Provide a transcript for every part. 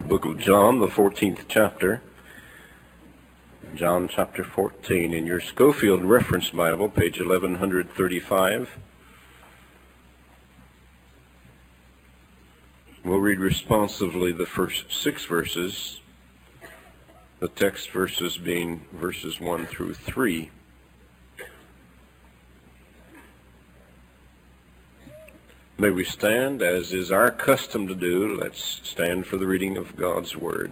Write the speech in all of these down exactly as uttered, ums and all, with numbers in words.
Book of John, the fourteenth chapter. John chapter fourteen in your Schofield Reference Bible, page eleven thirty-five. We'll read responsively the first six verses, the text verses being verses one through three. May we stand, as is our custom to do. Let's stand for the reading of God's Word.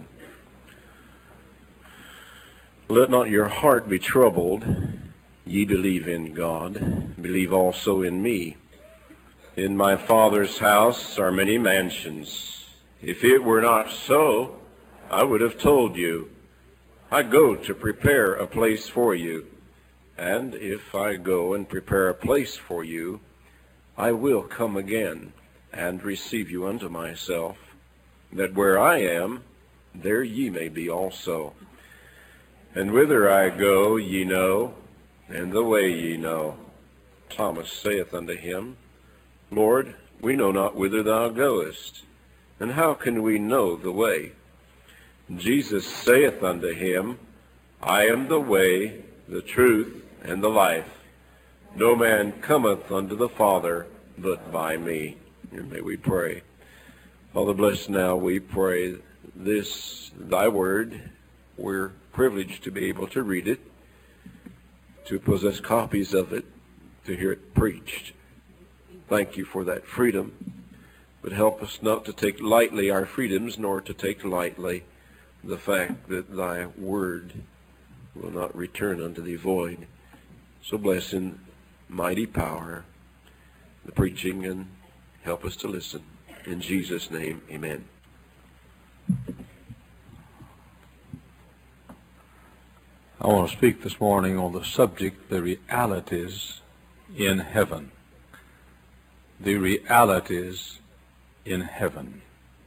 Let not your heart be troubled. Ye believe in God. Believe also in me. In my Father's house are many mansions. If it were not so, I would have told you. I go to prepare a place for you. And if I go and prepare a place for you, I will come again and receive you unto myself, that where I am, there ye may be also. And whither I go ye know, and the way ye know. Thomas saith unto him, Lord, we know not whither thou goest, and how can we know the way? Jesus saith unto him, I am the way, the truth, and the life. No man cometh unto the Father but by me. And may we pray. Father, bless now, we pray, this thy word. We're privileged to be able to read it, to possess copies of it, to hear it preached. Thank you for that freedom. But help us not to take lightly our freedoms, nor to take lightly the fact that thy word will not return unto thee void. So bless in mighty power the preaching, and help us to listen. In Jesus' name, amen. I want to speak this morning on the subject, the realities in heaven. The realities in heaven.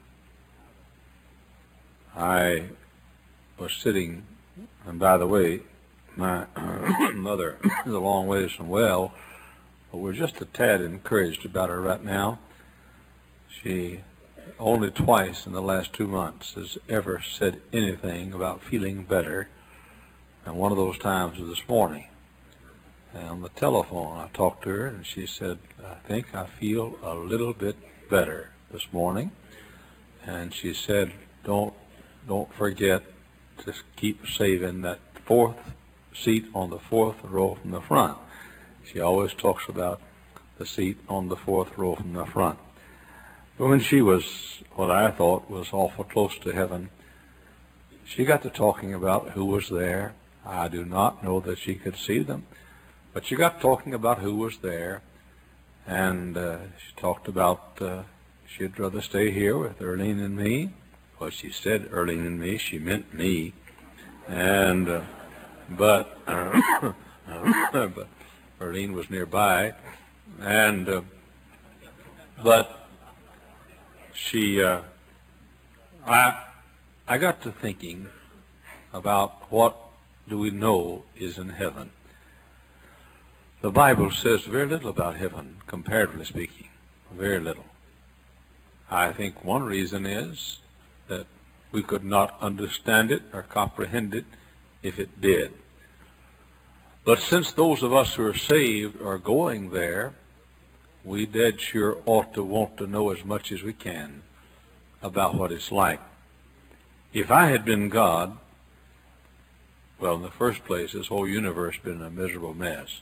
I was sitting, and by the way, my mother is a long ways from well, but we're just a tad encouraged about her right now. She only twice in the last two months has ever said anything about feeling better, and one of those times was this morning. And on the telephone, I talked to her, and she said, I think I feel a little bit better this morning. And she said, don't, don't forget to keep saving that fourth seat on the fourth row from the front. She always talks about the seat on the fourth row from the front. But when she was, what I thought was awful close to heaven, she got to talking about who was there. I do not know that she could see them, but she got talking about who was there, and uh, she talked about uh, she'd rather stay here with Erlene and me. Well, she said Erlene and me, she meant me, and uh, but uh, but Erlene was nearby, and uh, but she uh, I I got to thinking about what do we know is in heaven. The Bible says very little about heaven, comparatively speaking, very little. I think one reason is that we could not understand it or comprehend it if it did. But since those of us who are saved are going there, we dead sure ought to want to know as much as we can about what it's like. If I had been God, well, in the first place, this whole universe has been a miserable mess.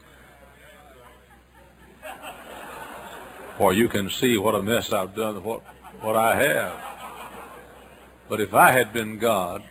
For you can see what a mess I've done, what, what I have. But if I had been God,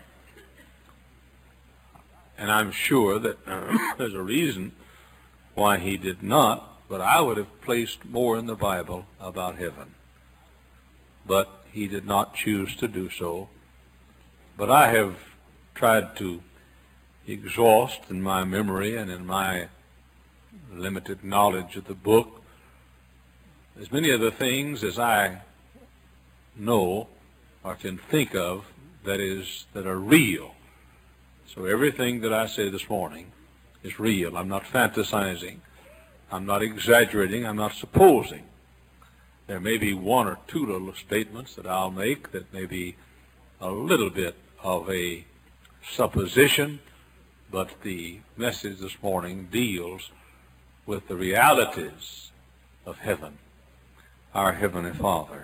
and I'm sure that uh, there's a reason why he did not, but I would have placed more in the Bible about heaven. But he did not choose to do so. But I have tried to exhaust in my memory and in my limited knowledge of the book as many of the things as I know or can think of that is that are real. So everything that I say this morning is real. I'm not fantasizing. I'm not exaggerating. I'm not supposing. There may be one or two little statements that I'll make that may be a little bit of a supposition, but the message this morning deals with the realities of heaven. Our Heavenly Father.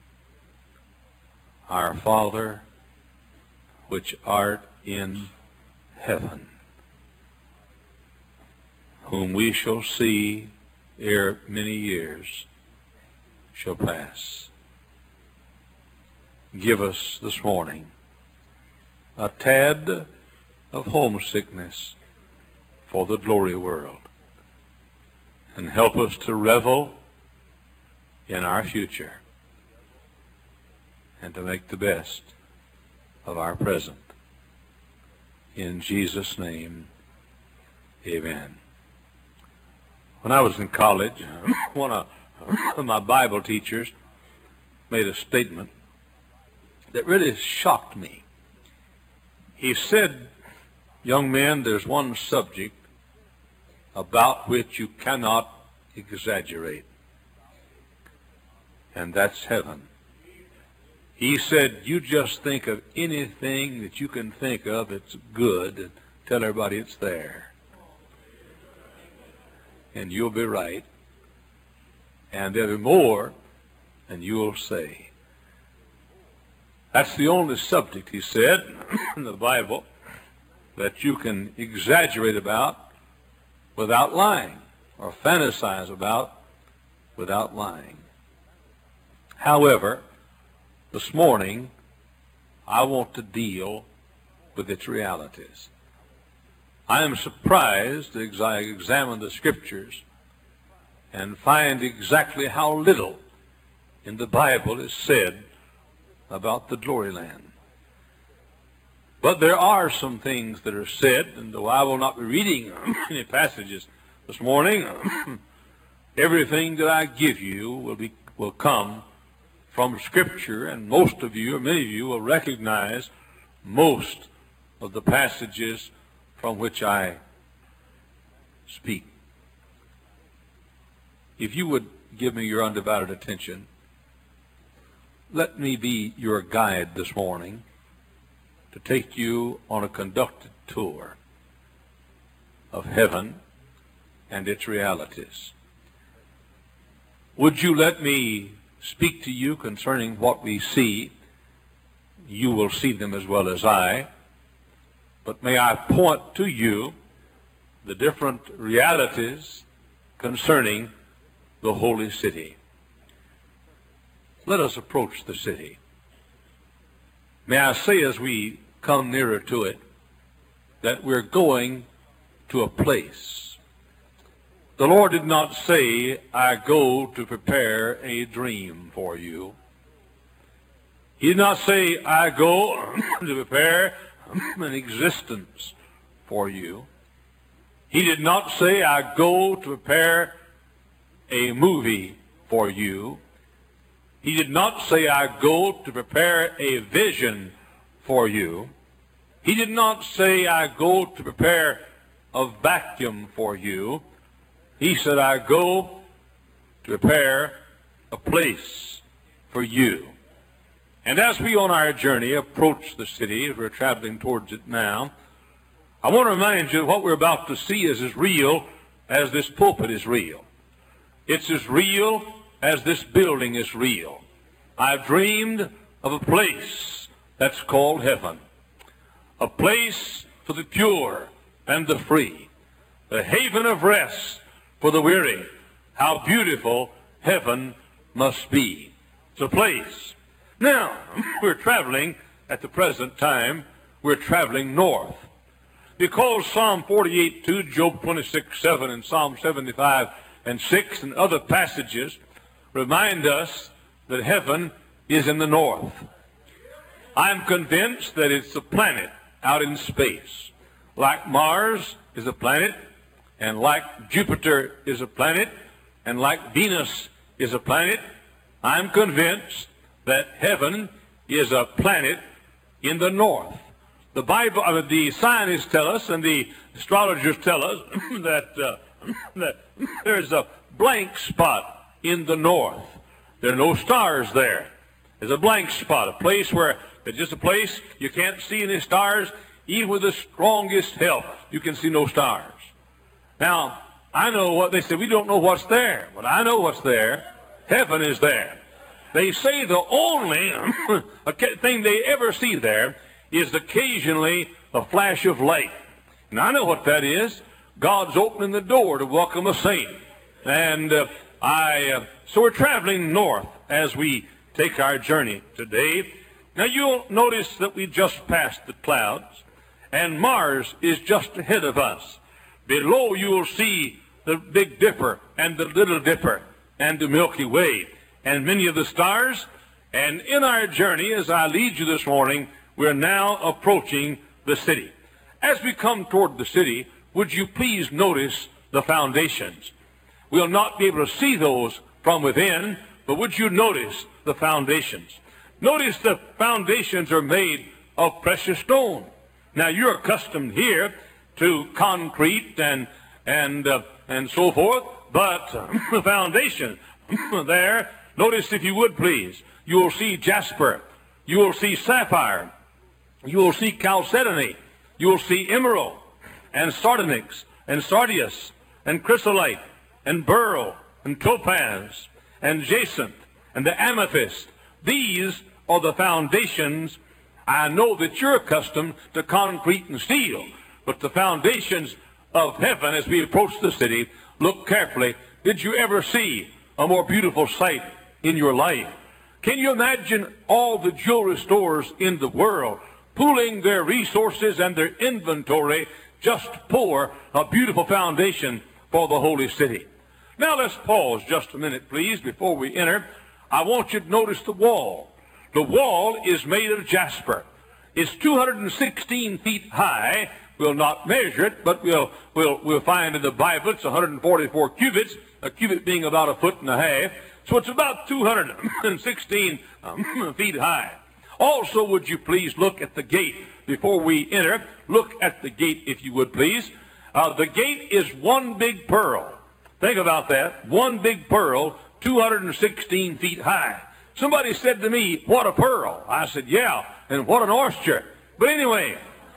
Our Father, which art in heaven, whom we shall see ere many years shall pass. Give us this morning a tad of homesickness for the glory world, and help us to revel in our future and to make the best of our present. In Jesus' name, amen. When I was in college, one of my Bible teachers made a statement that really shocked me. He said, young men, there's one subject about which you cannot exaggerate, and that's heaven. He said, you just think of anything that you can think of that's good and tell everybody it's there. And you'll be right. And there'll be more than you'll say. That's the only subject, he said, in the Bible that you can exaggerate about without lying, or fantasize about without lying. However, this morning, I want to deal with its realities. I am surprised as I examine the Scriptures and find exactly how little in the Bible is said about the glory land. But there are some things that are said, and though I will not be reading any passages this morning, everything that I give you will be will come from Scripture, and most of you, or many of you, will recognize most of the passages from which I speak. If you would give me your undivided attention, let me be your guide this morning to take you on a conducted tour of heaven and its realities. Would you let me speak to you concerning what we see? You will see them as well as I. But may I point to you the different realities concerning the holy city. Let us approach the city. May I say as we come nearer to it that we're going to a place. The Lord did not say, I go to prepare a dream for you. He did not say, I go to prepare an existence for you. He did not say, I go to prepare a movie for you. He did not say, I go to prepare a vision for you. He did not say, I go to prepare a vacuum for you. He said, I go to prepare a place for you. And as we on our journey approach the city, as we're traveling towards it now, I want to remind you that what we're about to see is as real as this pulpit is real. It's as real as this building is real. I've dreamed of a place that's called heaven, a place for the pure and the free, the haven of rest for the weary. How beautiful heaven must be. It's a place. Now, we're traveling at the present time, we're traveling north. Because Psalm forty-eight two, Job twenty-six seven, and Psalm seventy-five and six, and other passages remind us that heaven is in the north. I'm convinced that it's a planet out in space. Like Mars is a planet, and like Jupiter is a planet, and like Venus is a planet, I'm convinced that heaven is a planet in the north. The Bible, uh, the scientists tell us, and the astrologers tell us that, uh, that there's a blank spot in the north. There are no stars there. There's a blank spot, a place where It's just a place you can't see any stars. Even with the strongest help, you can see no stars. Now, I know what they say. We don't know what's there, but I know what's there. Heaven is there. They say the only thing they ever see there is occasionally a flash of light. And I know what that is. God's opening the door to welcome a saint. And uh, I, uh, so we're traveling north as we take our journey today. Now you'll notice that we just passed the clouds, and Mars is just ahead of us. Below you'll see the Big Dipper and the Little Dipper and the Milky Way and many of the stars. And in our journey, as I lead you this morning, we're now approaching the city. As we come toward the city, would you please notice the foundations? We'll not be able to see those from within, but would you notice the foundations? Notice the foundations are made of precious stone. Now you're accustomed here to concrete and and uh, and so forth, but uh, the foundation there, notice if you would please, you will see jasper, you will see sapphire, you will see chalcedony, you will see emerald, and sardonyx, and sardius, and chrysolite, and beryl, and topaz, and jacinth, and the amethyst. These are the foundations. I know that you're accustomed to concrete and steel, but the foundations of heaven as we approach the city, look carefully. Did you ever see a more beautiful sight in your life? Can you imagine all the jewelry stores in the world pooling their resources and their inventory just to pour a beautiful foundation for the holy city? Now let's pause just a minute, please, before we enter. I want you to notice the wall. The wall is made of jasper. It's two hundred sixteen feet high. We'll not measure it, but we'll, we'll, we'll find in the Bible it's one hundred forty-four cubits, a cubit being about a foot and a half. So it's about two hundred sixteen um, feet high. Also, would you please look at the gate before we enter? Look at the gate, if you would please. Uh, the gate is one big pearl. Think about that. One big pearl, two hundred sixteen feet high. Somebody said to me, what a pearl. I said, yeah, and what an oyster. But anyway,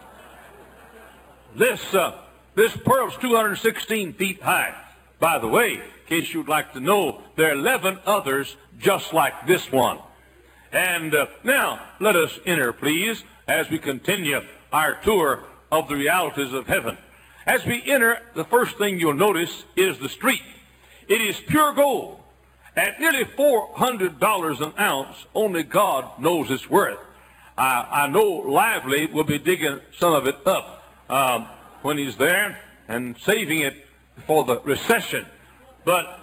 this, uh, this pearl's two hundred sixteen feet high. By the way, in case you'd like to know, there are eleven others just like this one. And uh, now, let us enter, please, as we continue our tour of the realities of heaven. As we enter, the first thing you'll notice is the street. It is pure gold. At nearly four hundred dollars an ounce, only God knows its worth. I, I know Lively will be digging some of it up um, when he's there and saving it for the recession. But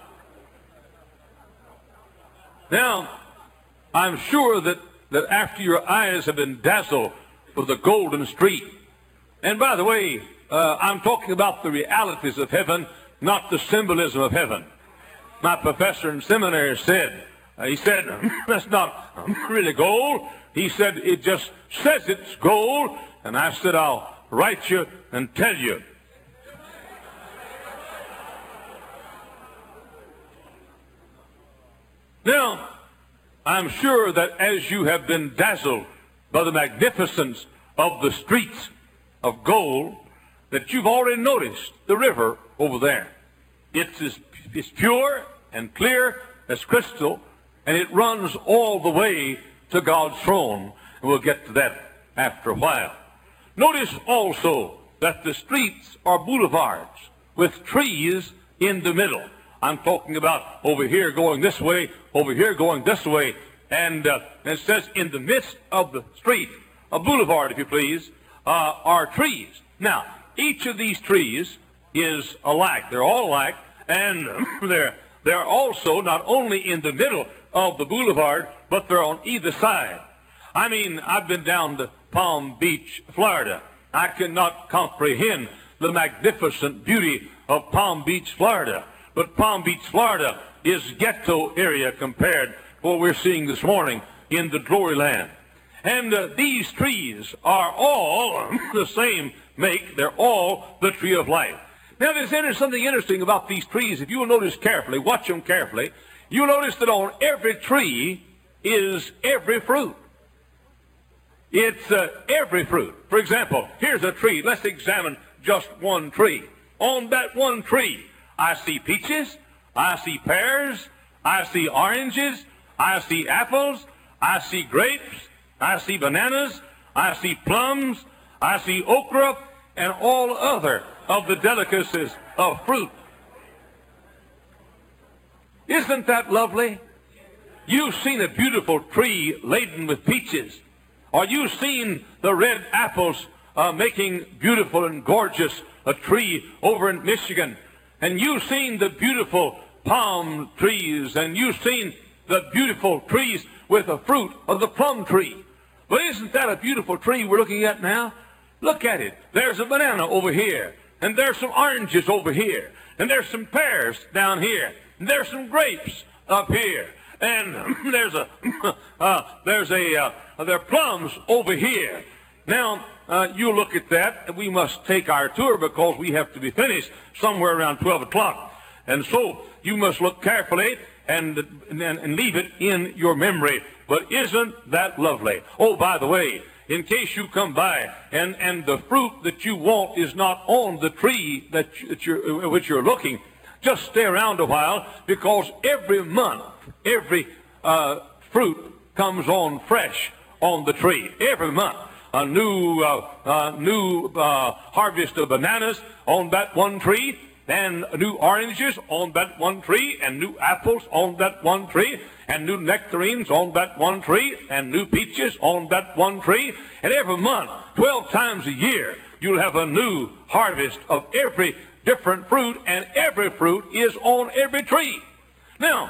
now, I'm sure that, that after your eyes have been dazzled with the golden street, and by the way, uh, I'm talking about the realities of heaven, not the symbolism of heaven. My professor in seminary said, uh, he said, that's not really gold. He said, it just says it's gold. And I said, I'll write you and tell you. Now, I'm sure that as you have been dazzled by the magnificence of the streets of gold, that you've already noticed the river over there. It's, as, it's pure and clear as crystal, and it runs all the way to God's throne. And we'll get to that after a while. Notice also that the streets are boulevards with trees in the middle. I'm talking about over here going this way, over here going this way, and uh, it says in the midst of the street, a boulevard, if you please, uh, are trees. Now, each of these trees is alike. They're all alike, and they're, they're also not only in the middle of the boulevard, but they're on either side. I mean, I've been down to Palm Beach, Florida. I cannot comprehend the magnificent beauty of Palm Beach, Florida. But Palm Beach, Florida is ghetto area compared to what we're seeing this morning in the glory land. And uh, these trees are all the same make. They're all the tree of life. Now, there's something interesting about these trees. If you will notice carefully, watch them carefully, you'll notice that on every tree is every fruit. It's uh, every fruit. For example, here's a tree. Let's examine just one tree. On that one tree, I see peaches, I see pears, I see oranges, I see apples, I see grapes, I see bananas, I see plums, I see okra, and all other of the delicacies of fruit. Isn't that lovely? You've seen a beautiful tree laden with peaches, or you've seen the red apples uh, making beautiful and gorgeous a tree over in Michigan, and you've seen the beautiful palm trees, and you've seen the beautiful trees with the fruit of the plum tree. But isn't that a beautiful tree we're looking at now? Look at it. There's a banana over here, and there's some oranges over here, and there's some pears down here, and there's some grapes up here, and there's a uh, there's a uh, there are plums over here. Now uh, you look at that, and we must take our tour because we have to be finished somewhere around twelve o'clock, and so you must look carefully and, and and leave it in your memory. But isn't that lovely? Oh, by the way, in case you come by and, and the fruit that you want is not on the tree that, you, that you're, which you're looking, just stay around a while, because every month, every uh, fruit comes on fresh on the tree. Every month, a new, uh, uh, new uh, harvest of bananas on that one tree, and new oranges on that one tree, and new apples on that one tree, and new nectarines on that one tree, and new peaches on that one tree. And every month, twelve times a year, you'll have a new harvest of every different fruit, and every fruit is on every tree. Now,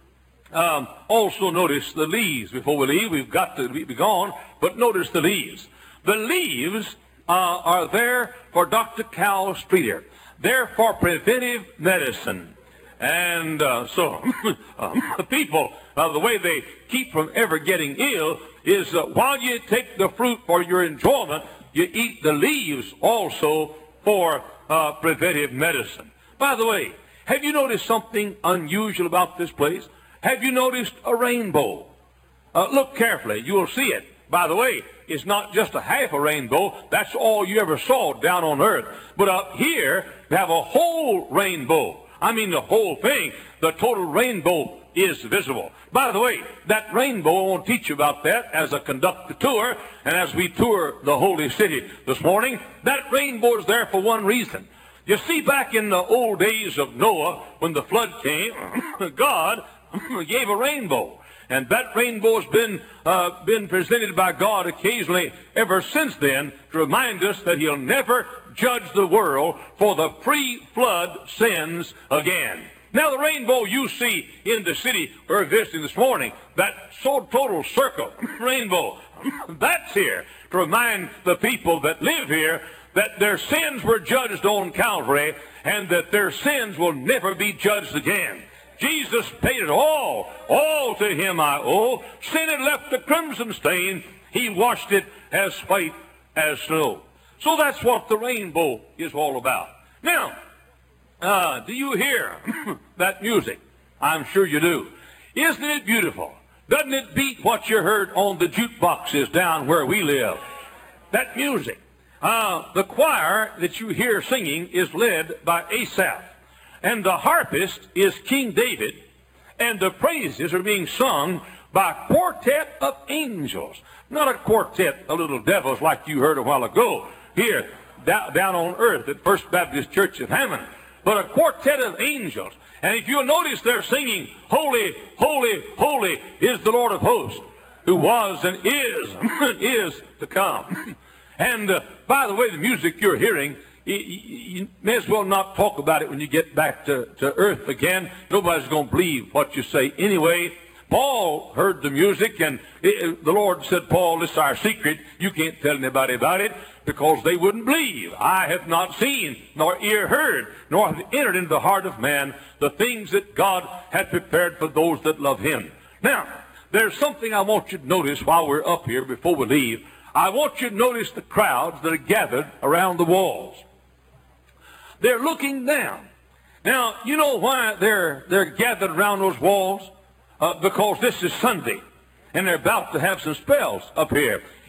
um, also notice the leaves. Before we leave, we've got to be gone, but notice the leaves. The leaves uh, are there for Doctor Cal Streeter. They're for preventive medicine. And uh, so um, people, uh, the way they keep from ever getting ill is uh, while you take the fruit for your enjoyment, you eat the leaves also for uh, preventive medicine. By the way, have you noticed something unusual about this place? Have you noticed a rainbow? Uh, look carefully. You'll see it. By the way, it's not just a half a rainbow. That's all you ever saw down on earth. But up here, they have a whole rainbow. I mean the whole thing. The total rainbow is visible. By the way, that rainbow, I want to teach you about that as I conduct the tour, and as we tour the holy city this morning. That rainbow is there for one reason. You see, back in the old days of Noah, when the flood came, God gave a rainbow. And that rainbow has been, uh, been presented by God occasionally ever since then to remind us that he'll never judge the world for the pre-flood sins again. Now, the rainbow you see in the city we're visiting this morning, that so total circle rainbow, that's here to remind the people that live here that their sins were judged on Calvary and that their sins will never be judged again. Jesus paid it all. All to him I owe. Sin had left a crimson stain. He washed it as white as snow. So that's what the rainbow is all about. Now, uh, do you hear that music? I'm sure you do. Isn't it beautiful? Doesn't it beat what you heard on the jukeboxes down where we live? That music. Uh, the choir that you hear singing is led by Asaph. And the harpist is King David, and the praises are being sung by a quartet of angels. Not a quartet of little devils like you heard a while ago here down on earth at First Baptist Church of Hammond, but a quartet of angels. And if you'll notice, they're singing, "Holy, holy, holy is the Lord of hosts, who was and is, is to come." And uh, by the way, the music you're hearing, You, you may as well not talk about it when you get back to, to earth again. Nobody's going to believe what you say anyway. Paul heard the music, and it, the Lord said, "Paul, this is our secret. You can't tell anybody about it because they wouldn't believe. I have not seen, nor ear heard, nor have entered into the heart of man the things that God hath prepared for those that love him." Now, there's something I want you to notice while we're up here before we leave. I want you to notice the crowds that are gathered around the walls. They're looking down. Now, you know why they're, they're gathered around those walls? Uh, because this is Sunday, and they're about to have some spells up here.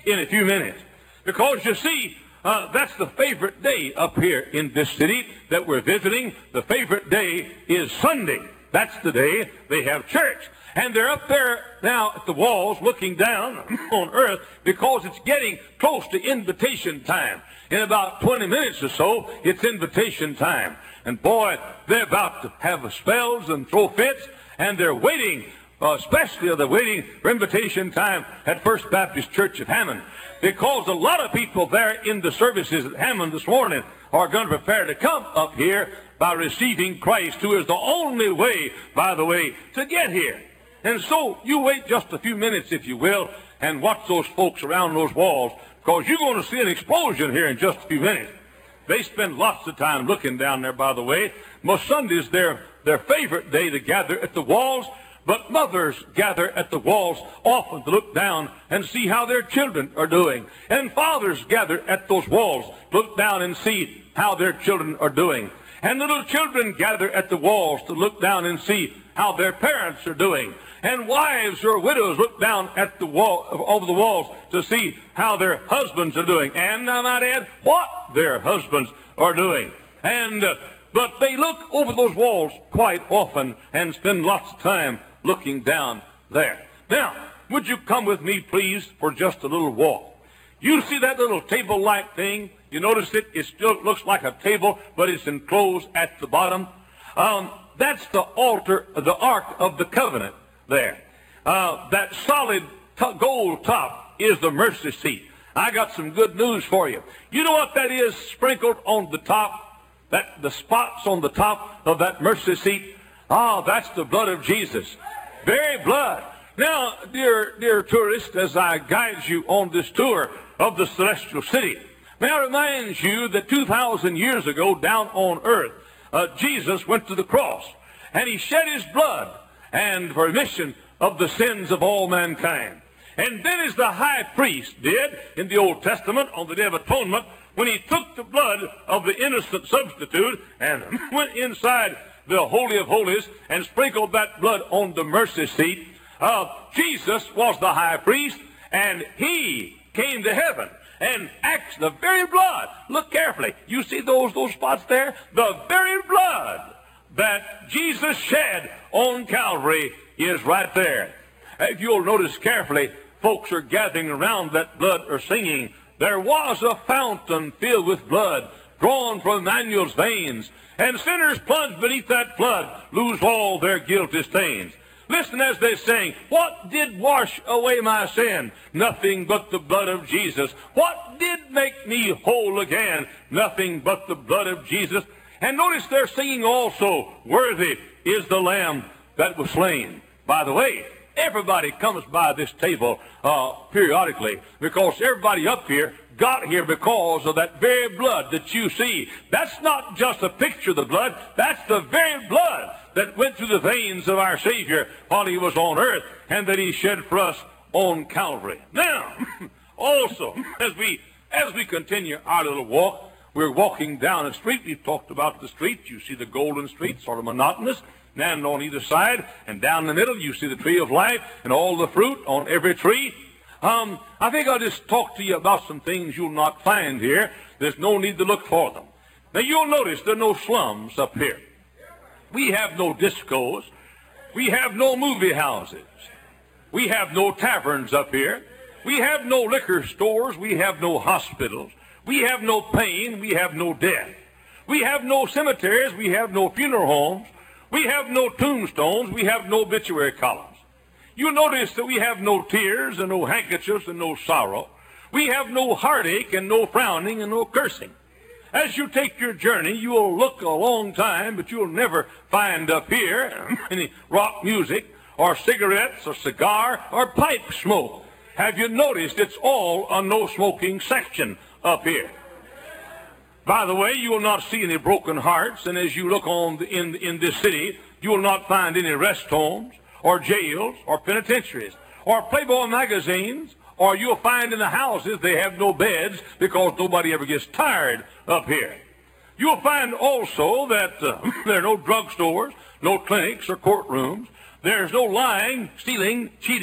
in a few minutes. Because you see, uh, that's the favorite day up here in this city that we're visiting. The favorite day is Sunday. That's the day they have church. And they're up there now at the walls looking down on earth because it's getting close to invitation time. In about twenty minutes or so, it's invitation time. And boy, they're about to have spells and throw fits, and they're waiting, uh, especially they're waiting for invitation time at First Baptist Church of Hammond. Because a lot of people there in the services at Hammond this morning are going to prepare to come up here by receiving Christ, who is the only way, by the way, to get here. And so you wait just a few minutes, if you will, and watch those folks around those walls, because you're going to see an explosion here in just a few minutes. They spend lots of time looking down there, by the way. Most Sundays, their, their favorite day to gather at the walls, but mothers gather at the walls often to look down and see how their children are doing. And fathers gather at those walls to look down and see how their children are doing. And little children gather at the walls to look down and see how their parents are doing. And wives or widows look down at the wall, over the walls to see how their husbands are doing. And I might add, what their husbands are doing. And, uh, but they look over those walls quite often and spend lots of time looking down there. Now, would you come with me, please, for just a little walk? You see that little table-like thing? You notice it? It still looks like a table, but it's enclosed at the bottom. Um, that's the altar, the Ark of the Covenant there. Uh, that solid t- gold top is the mercy seat. I got some good news for you. You know what that is sprinkled on the top? That the spots on the top of that mercy seat? Ah, that's the blood of Jesus. Very blood. Now, dear, dear tourists, as I guide you on this tour of the celestial city, may I remind you that two thousand years ago down on earth, uh, Jesus went to the cross and he shed his blood and for remission of the sins of all mankind. And then as the high priest did in the Old Testament on the Day of Atonement, when he took the blood of the innocent substitute and went inside the Holy of Holies and sprinkled that blood on the mercy seat, uh, Jesus was the high priest, and he came to heaven. And actually, the very blood, look carefully, you see those, those spots there? The very blood that Jesus shed on Calvary is right there. If you'll notice carefully, folks are gathering around that blood or singing, there was a fountain filled with blood drawn from Emmanuel's veins, and sinners plunged beneath that flood lose all their guilty stains. Listen as they sing, what did wash away my sin? Nothing but the blood of Jesus. What did make me whole again? Nothing but the blood of Jesus. And notice they're singing also, worthy is the Lamb that was slain. By the way, everybody comes by this table uh, periodically, because everybody up here got here because of that very blood that you see. That's not just a picture of the blood. That's the very blood that went through the veins of our Savior while he was on earth, and that he shed for us on Calvary. Now, also, as we as we continue our little walk, we're walking down a street. We've talked about the street. You see the golden street, sort of monotonous. And on either side and down the middle, you see the tree of life and all the fruit on every tree. Um, I think I'll just talk to you about some things you'll not find here. There's no need to look for them. Now, you'll notice there are no slums up here. We have no discos. We have no movie houses. We have no taverns up here. We have no liquor stores. We have no hospitals. We have no pain. We have no death. We have no cemeteries. We have no funeral homes. We have no tombstones. We have no obituary columns. You notice that we have no tears and no handkerchiefs and no sorrow. We have no heartache and no frowning and no cursing. As you take your journey, you will look a long time, but you'll never find up here any rock music or cigarettes or cigar or pipe smoke. Have you noticed it's all a no-smoking section up here? By the way, you will not see any broken hearts, and as you look on the, in, in this city, you will not find any rest homes or jails or penitentiaries or Playboy magazines, or you'll find in the houses they have no beds because nobody ever gets tired up here. You'll find also that uh, there are no drugstores, no clinics or courtrooms. There's no lying, stealing, cheating,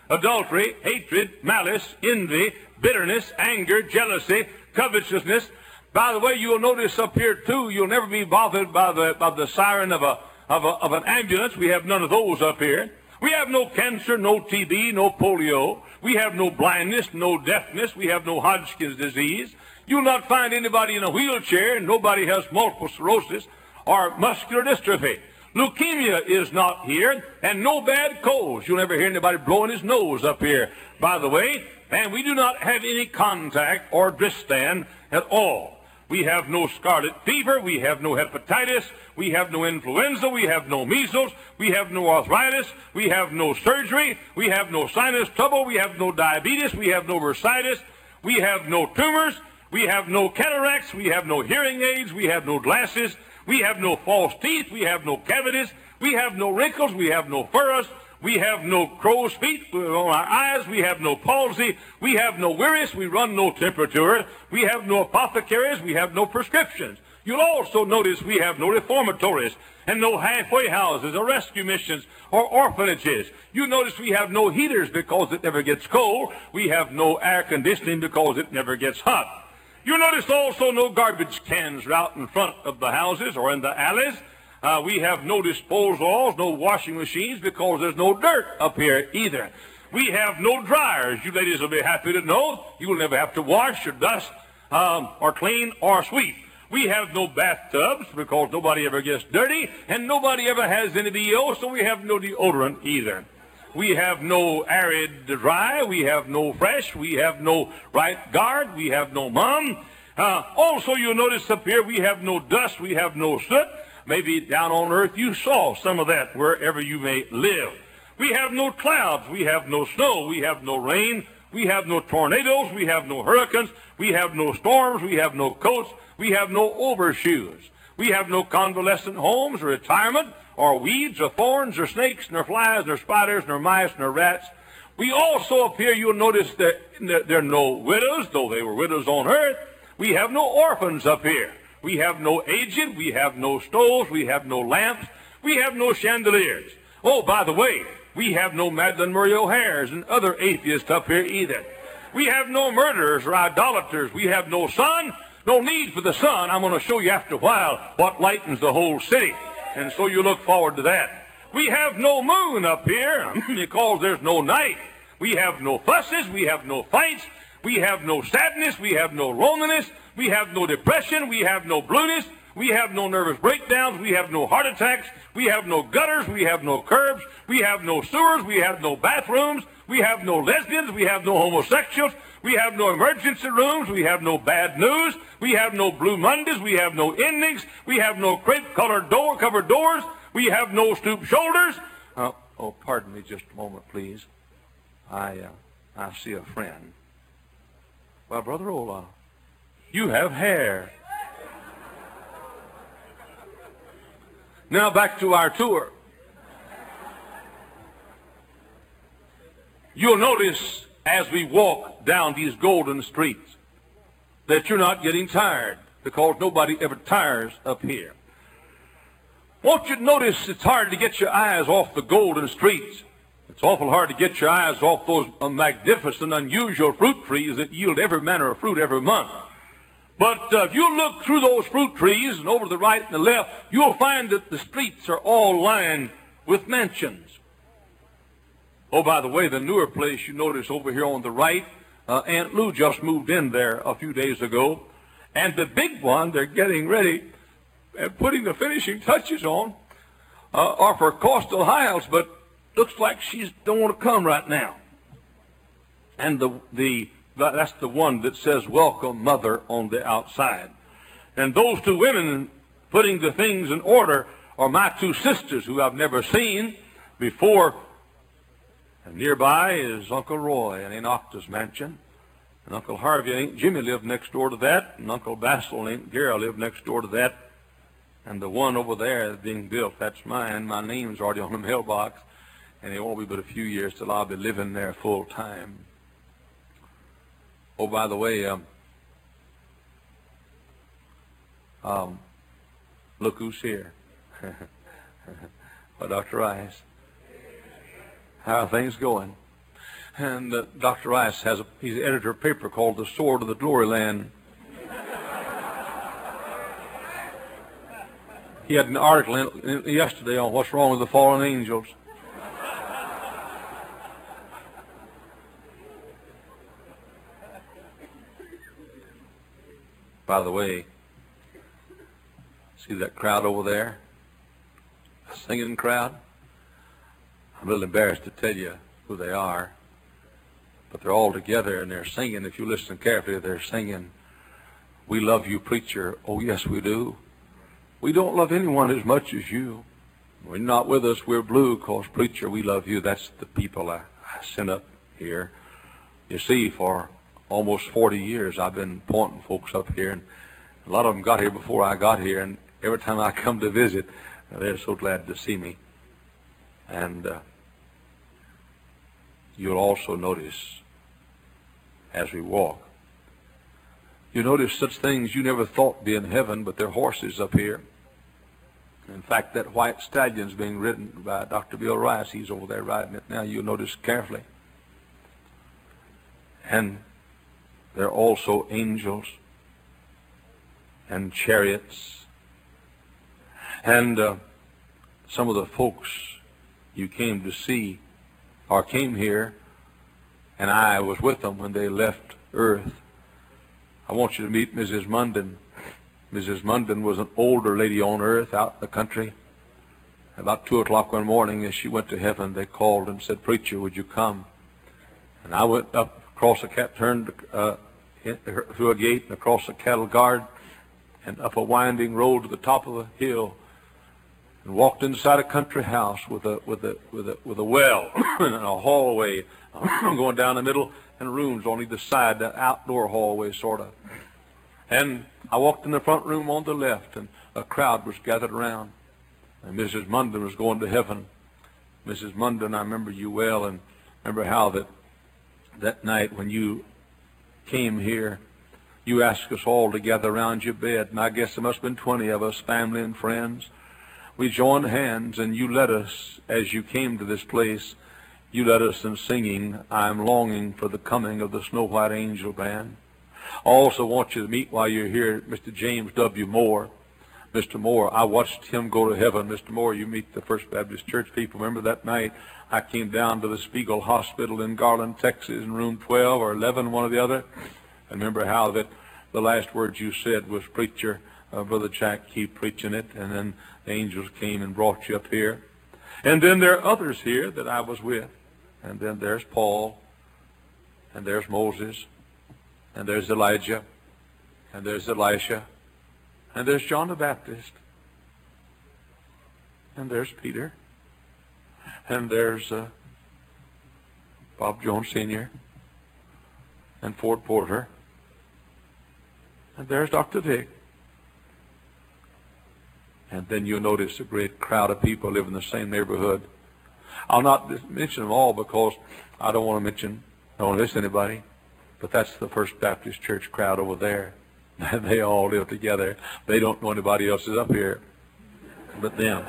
adultery, hatred, malice, envy, bitterness, anger, jealousy, covetousness. By the way, you'll notice up here too, you'll never be bothered by the by the siren of a of a of an ambulance. We have none of those up here. We have no cancer, no T B, no polio. We have no blindness, no deafness. We have no Hodgkin's disease. You'll not find anybody in a wheelchair, and nobody has multiple sclerosis or muscular dystrophy. Leukemia is not here, and no bad colds. You'll never hear anybody blowing his nose up here, by the way. And we do not have any contact or dristan at all. We have no scarlet fever. We have no hepatitis. We have no influenza. We have no measles. We have no arthritis. We have no surgery. We have no sinus trouble. We have no diabetes. We have no bursitis. We have no tumors. We have no cataracts. We have no hearing aids. We have no glasses. We have no false teeth. We have no cavities. We have no wrinkles. We have no furrows. We have no crow's feet on our eyes. We have no palsy. We have no weariness. We run no temperature. We have no apothecaries. We have no prescriptions. You'll also notice we have no reformatories and no halfway houses or rescue missions or orphanages. You notice we have no heaters because it never gets cold. We have no air conditioning because it never gets hot. You notice also no garbage cans out in front of the houses or in the alleys. Uh, we have no disposals, no washing machines because there's no dirt up here either. We have no dryers. You ladies will be happy to know you will never have to wash or dust um, or clean or sweep. We have no bathtubs because nobody ever gets dirty and nobody ever has any B O, so we have no deodorant either. We have no arid dry. We have no fresh. We have no right guard. We have no mum. Uh, also, you'll notice up here we have no dust. We have no soot. Maybe down on earth you saw some of that wherever you may live. We have no clouds. We have no snow. We have no rain. We have no tornadoes. We have no hurricanes. We have no storms. We have no coats. We have no overshoes. We have no convalescent homes or retirement or weeds or thorns or snakes nor flies nor spiders nor mice nor rats. We also up here, you'll notice that there are no widows, though they were widows on earth. We have no orphans up here. We have no aged. We have no stoves. We have no lamps. We have no chandeliers. Oh, by the way, we have no Madeleine Murray O'Hares and other atheists up here either. We have no murderers or idolaters. We have no sun. No need for the sun. I'm going to show you after a while what lightens the whole city. And so you look forward to that. We have no moon up here because there's no night. We have no fusses. We have no fights. We have no sadness. We have no loneliness. We have no depression. We have no blueness. We have no nervous breakdowns. We have no heart attacks. We have no gutters. We have no curbs. We have no sewers. We have no bathrooms. We have no lesbians. We have no homosexuals. We have no emergency rooms. We have no bad news. We have no blue Mondays. We have no endings. We have no crepe-colored door covered doors. We have no stoop shoulders. Uh, oh, pardon me just a moment, please. I uh, I see a friend. Well, Brother Ola, you have hair. Now back to our tour. You'll notice as we walk down these golden streets that you're not getting tired because nobody ever tires up here. Won't you notice it's hard to get your eyes off the golden streets? It's awful hard to get your eyes off those uh, magnificent, unusual fruit trees that yield every manner of fruit every month. But uh, if you look through those fruit trees and over to the right and the left, you'll find that the streets are all lined with mansions. Oh, by the way, the newer place you notice over here on the right, uh, Aunt Lou just moved in there a few days ago. And the big one they're getting ready and putting the finishing touches on uh, are for Coastal Hiles, but looks like she don't want to come right now. And the the that's the one that says "Welcome, Mother" on the outside. And those two women putting the things in order are my two sisters who I've never seen before. And nearby is Uncle Roy in Aunt Octa's mansion. And Uncle Harvey and Aunt Jimmy live next door to that. And Uncle Basil and Aunt Gara live next door to that. And the one over there that's being built, that's mine. My name's already on the mailbox. And it won't be but a few years till I'll be living there full time. Oh, by the way, um, um, look who's here. Well, Doctor Rice, how are things going? And uh, Doctor Rice has a, he's the editor of a paper called The Sword of the Glory Land. He had an article in, in, yesterday on what's wrong with the fallen angels. By the way, see that crowd over there? A singing crowd? I'm a little embarrassed to tell you who they are, but they're all together and they're singing. If you listen carefully, they're singing, "We love you, preacher. Oh, yes, we do. We don't love anyone as much as you. When you're not with us, we're blue, because, preacher, we love you." That's the people I, I sent up here. You see, for almost forty years, I've been pointing folks up here, and a lot of them got here before I got here, and every time I come to visit, they're so glad to see me. And uh, you'll also notice as we walk, you notice such things you never thought be in heaven, but they're horses up here. In fact, that white stallion's being ridden by Doctor Bill Rice. He's over there riding it now. You'll notice carefully. And there are also angels and chariots. And uh, some of the folks you came to see or came here, and I was with them when they left Earth. I want you to meet Missus Munden. Missus Munden was an older lady on Earth out in the country. About two o'clock one morning as she went to heaven, they called and said, "Preacher, would you come?" And I went up across the cat, turned uh, through a gate and across a cattle guard and up a winding road to the top of a hill, and walked inside a country house with a with a with a with a well and a hallway going down the middle, and rooms on either side, that outdoor hallway sort of. And I walked in the front room on the left, and a crowd was gathered around, and Missus Munden was going to heaven. Missus Munden, I remember you well, and remember how that that night when you came here, you asked us all to gather around your bed, and I guess there must have been twenty of us, family and friends. We joined hands, and you led us, as you came to this place, you led us in singing, "I'm longing for the coming of the Snow White Angel Band." I also want you to meet while you're here Mister James W. Moore. Mister Moore, I watched him go to heaven. Mister Moore, you meet the First Baptist Church people. Remember that night I came down to the Spiegel Hospital in Garland, Texas, in room twelve or eleven, one or the other. And remember how that the last words you said was, "Preacher, uh, Brother Jack, keep preaching it." And then the angels came and brought you up here. And then there are others here that I was with. And then there's Paul, and there's Moses, and there's Elijah, and there's Elisha, and there's John the Baptist, and there's Peter, and there's uh, Bob Jones Senior, and Ford Porter, and there's Doctor Dick. And then you'll notice a great crowd of people live in the same neighborhood. I'll not mention them all because I don't want to mention, I don't want to miss anybody. But that's the First Baptist Church crowd over there. And they all live together. They don't know anybody else is up here but them.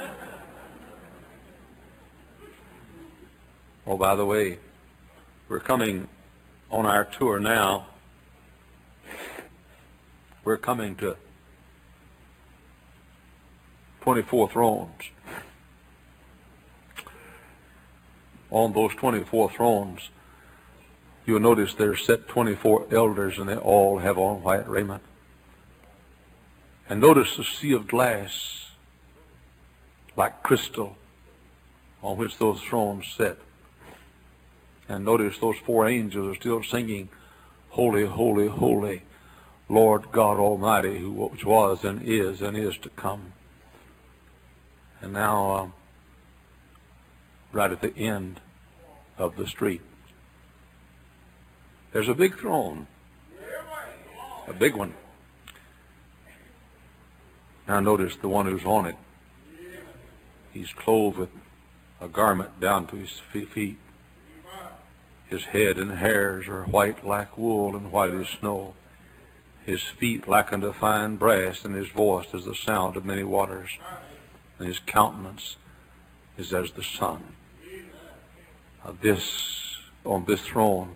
Oh, by the way, we're coming on our tour now. We're coming to twenty-four thrones. On those twenty-four thrones, you'll notice there's set twenty-four elders, and they all have on white raiment. And notice the sea of glass, like crystal, on which those thrones sit. And notice those four angels are still singing, "Holy, holy, holy, Lord God Almighty, who which was and is and is to come." And now, um, right at the end of the street, there's a big throne, a big one. Now notice the one who's on it. He's clothed with a garment down to his feet. His head and hairs are white like wool and white as snow. His feet like unto fine brass, and his voice as the sound of many waters. And his countenance is as the sun. Now this on this throne,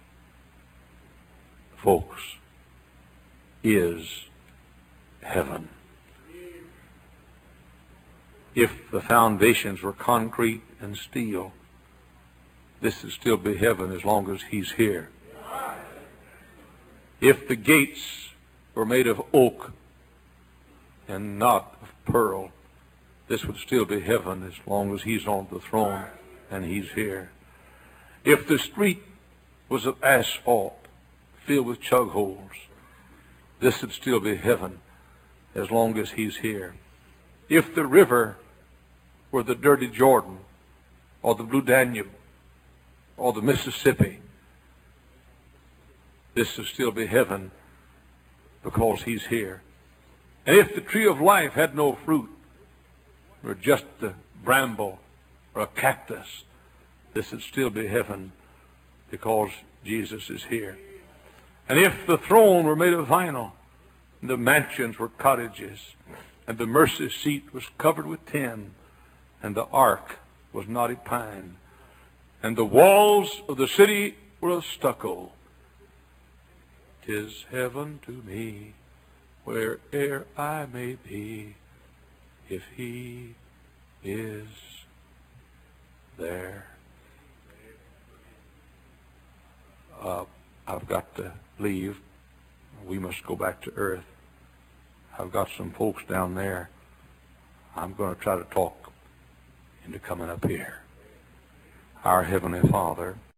folks, is heaven. If the foundations were concrete and steel, this would still be heaven as long as he's here. If the gates were made of oak and not of pearl, this would still be heaven as long as he's on the throne and he's here. If the street was of asphalt filled with chug holes, this would still be heaven as long as he's here. If the river were the dirty Jordan or the blue Danube or the Mississippi, this would still be heaven because he's here. And if the tree of life had no fruit, or just a bramble or a cactus, this would still be heaven because Jesus is here. And if the throne were made of vinyl, and the mansions were cottages, and the mercy seat was covered with tin, and the ark was knotty pine, and the walls of the city were of stucco, 'tis heaven to me, where'er I may be, if he is there. Uh, I've got to leave. We must go back to earth. I've got some folks down there. I'm going to try to talk into coming up here. Our Heavenly Father,